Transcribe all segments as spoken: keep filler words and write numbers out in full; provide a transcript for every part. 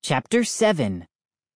Chapter seven.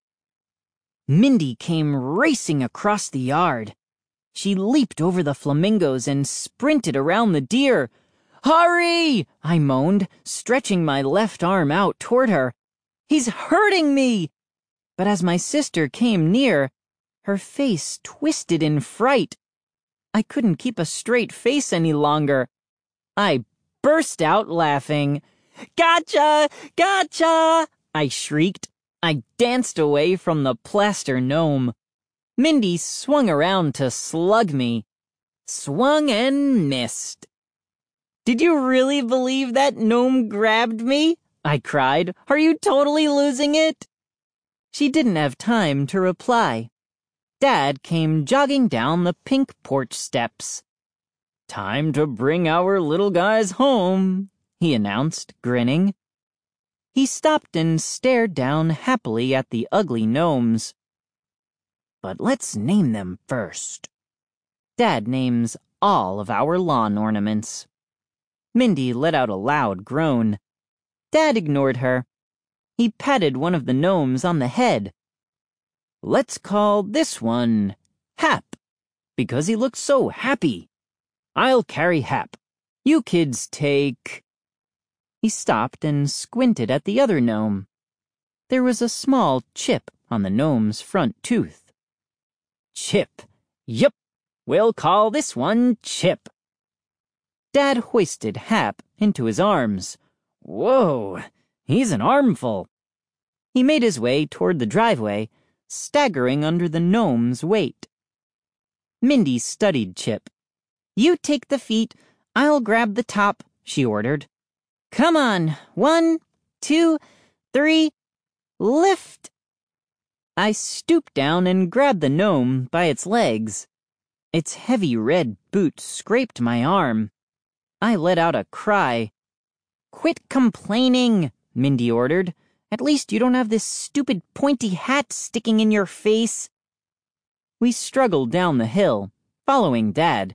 Mindy came racing across the yard. She leaped over the flamingos and sprinted around the deer. "Hurry!" I moaned, stretching my left arm out toward her. "He's hurting me!" But as my sister came near, her face twisted in fright. I couldn't keep a straight face any longer. I burst out laughing. "Gotcha! Gotcha!" I shrieked. I danced away from the plaster gnome. Mindy swung around to slug me. Swung and missed. "Did you really believe that gnome grabbed me?" I cried. "Are you totally losing it?" She didn't have time to reply. Dad came jogging down the pink porch steps. "Time to bring our little guys home," he announced, grinning. He stopped and stared down happily at the ugly gnomes. "But let's name them first." Dad names all of our lawn ornaments. Mindy let out a loud groan. Dad ignored her. He patted one of the gnomes on the head. "Let's call this one Hap, because he looks so happy. I'll carry Hap. You kids take..." He stopped and squinted at the other gnome. There was a small chip on the gnome's front tooth. "Chip. Yup. We'll call this one Chip." Dad hoisted Hap into his arms. Whoa, he's an armful. He made his way toward the driveway, staggering under the gnome's weight. Mindy studied Chip. "You take the feet, I'll grab the top," she ordered. "Come on, one, two, three, lift!" I stooped down and grabbed the gnome by its legs. Its heavy red boot scraped my arm. I let out a cry. "Quit complaining," Mindy ordered. "At least you don't have this stupid pointy hat sticking in your face." We struggled down the hill, following Dad.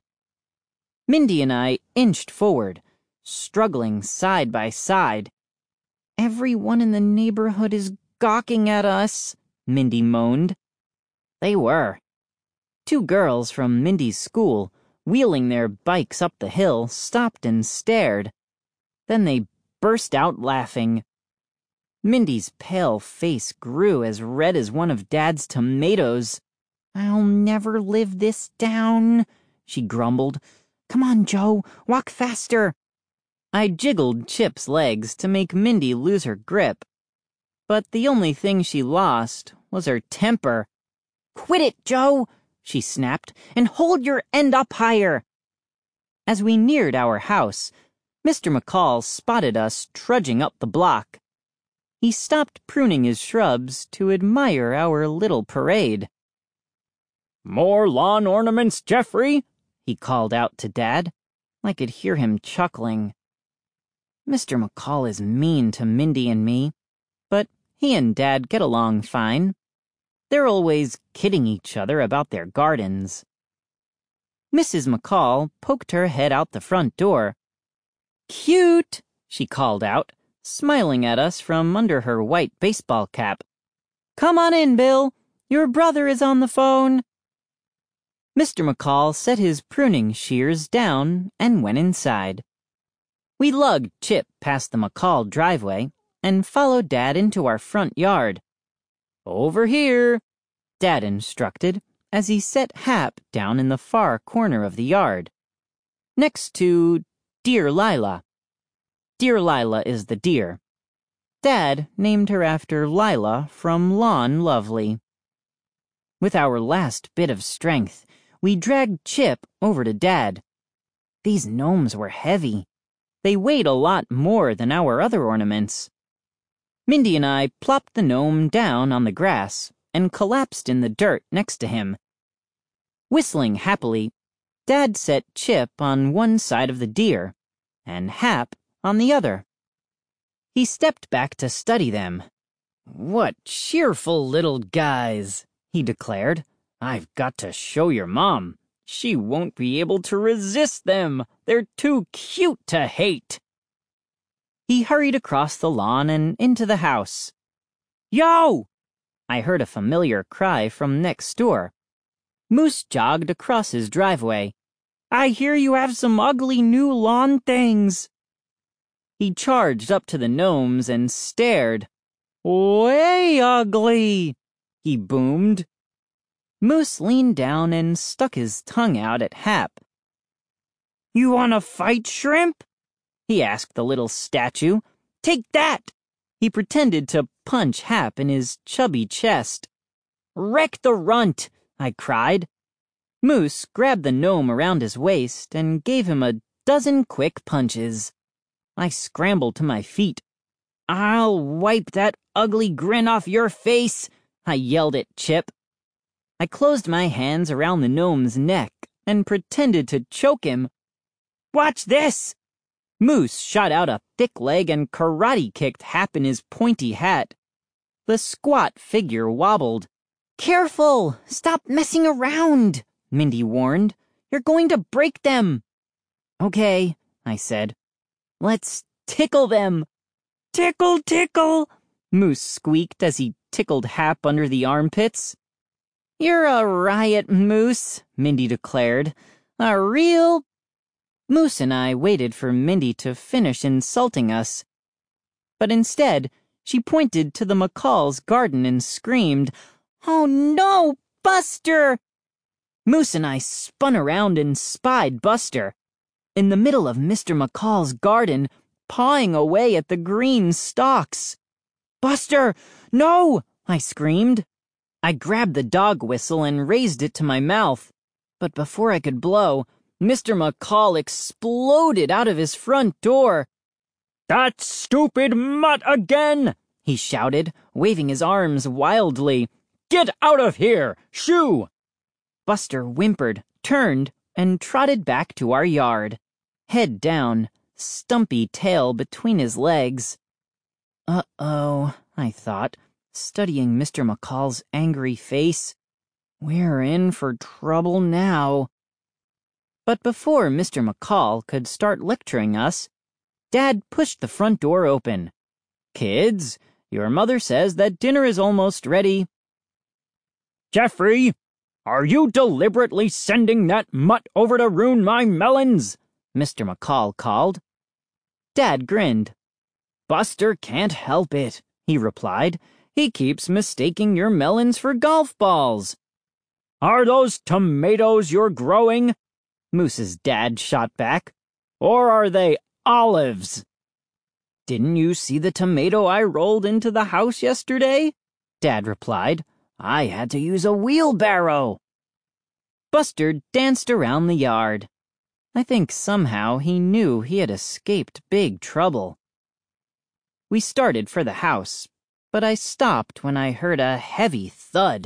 Mindy and I inched forward, struggling side by side. "Everyone in the neighborhood is gawking at us," Mindy moaned. They were. Two girls from Mindy's school, wheeling their bikes up the hill, stopped and stared. Then they burst out laughing. Mindy's pale face grew as red as one of Dad's tomatoes. "I'll never live this down," she grumbled. "Come on, Joe, walk faster." I jiggled Chip's legs to make Mindy lose her grip. But the only thing she lost was her temper. "Quit it, Joe," she snapped, "and hold your end up higher." As we neared our house, Mister McCall spotted us trudging up the block. He stopped pruning his shrubs to admire our little parade. "More lawn ornaments, Jeffrey?" he called out to Dad. I could hear him chuckling. Mister McCall is mean to Mindy and me, but he and Dad get along fine. They're always kidding each other about their gardens. Missus McCall poked her head out the front door. "Cute," she called out, smiling at us from under her white baseball cap. "Come on in, Bill. Your brother is on the phone." Mister McCall set his pruning shears down and went inside. We lugged Chip past the McCall driveway and followed Dad into our front yard. "Over here," Dad instructed as he set Hap down in the far corner of the yard, next to Dear Lila. Dear Lila is the deer. Dad named her after Lila from Lawn Lovely. With our last bit of strength, we dragged Chip over to Dad. These gnomes were heavy. They weighed a lot more than our other ornaments. Mindy and I plopped the gnome down on the grass and collapsed in the dirt next to him. Whistling happily, Dad set Chip on one side of the deer, and Hap on the other. He stepped back to study them. "What cheerful little guys," he declared. "I've got to show your mom. She won't be able to resist them. They're too cute to hate." He hurried across the lawn and into the house. Yo! I heard a familiar cry from next door. Moose jogged across his driveway. I hear you have some ugly new lawn things. He charged up to the gnomes and stared. Way ugly, he boomed. Moose leaned down and stuck his tongue out at Hap. You wanna fight, Shrimp? He asked the little statue. Take that! He pretended to punch Hap in his chubby chest. Wreck the runt, I cried. Moose grabbed the gnome around his waist and gave him a dozen quick punches. I scrambled to my feet. I'll wipe that ugly grin off your face, I yelled at Chip. I closed my hands around the gnome's neck and pretended to choke him. Watch this! Moose shot out a thick leg and karate-kicked Hap in his pointy hat. The squat figure wobbled. Careful! Stop messing around, Mindy warned. You're going to break them. Okay, I said. Let's tickle them. Tickle, tickle, Moose squeaked as he tickled Hap under the armpits. You're a riot, Moose, Mindy declared. A real... Moose and I waited for Mindy to finish insulting us. But instead, she pointed to the McCall's garden and screamed, Oh no, Buster! Moose and I spun around and spied Buster. In the middle of Mister McCall's garden, pawing away at the green stalks. Buster, no! I screamed. I grabbed the dog whistle and raised it to my mouth. But before I could blow, Mister McCall exploded out of his front door. That stupid mutt again! He shouted, waving his arms wildly. Get out of here! Shoo! Buster whimpered, turned, and trotted back to our yard. Head down, stumpy tail between his legs. Uh-oh, I thought, studying Mister McCall's angry face. We're in for trouble now. But before Mister McCall could start lecturing us, Dad pushed the front door open. Kids, your mother says that dinner is almost ready. Jeffrey, are you deliberately sending that mutt over to ruin my melons? Mister McCall called. Dad grinned. Buster can't help it, he replied. He keeps mistaking your melons for golf balls. Are those tomatoes you're growing? Moose's dad shot back. Or are they olives? Didn't you see the tomato I rolled into the house yesterday? Dad replied. I had to use a wheelbarrow. Buster danced around the yard. I think somehow he knew he had escaped big trouble. We started for the house, but I stopped when I heard a heavy thud.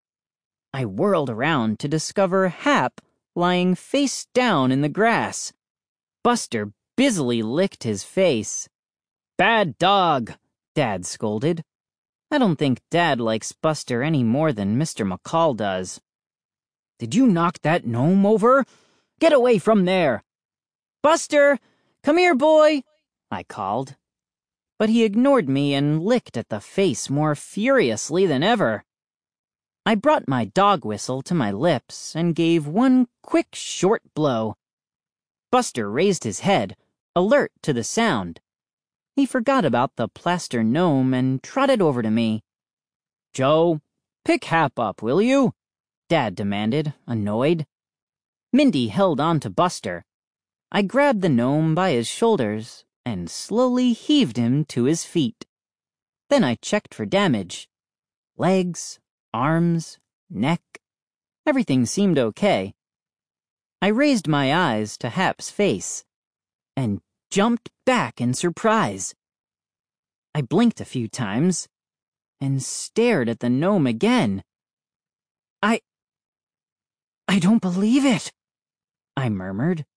I whirled around to discover Hap lying face down in the grass. Buster busily licked his face. Bad dog, Dad scolded. I don't think Dad likes Buster any more than Mister McCall does. Did you knock that gnome over? Get away from there! Buster, come here, boy, I called. But he ignored me and licked at the face more furiously than ever. I brought my dog whistle to my lips and gave one quick short blow. Buster raised his head, alert to the sound. He forgot about the plaster gnome and trotted over to me. Joe, pick Hap up, will you? Dad demanded, annoyed. Mindy held on to Buster. I grabbed the gnome by his shoulders and slowly heaved him to his feet. Then I checked for damage. Legs, arms, neck. Everything seemed okay. I raised my eyes to Hap's face and jumped back in surprise. I blinked a few times and stared at the gnome again. I... I don't believe it, I murmured.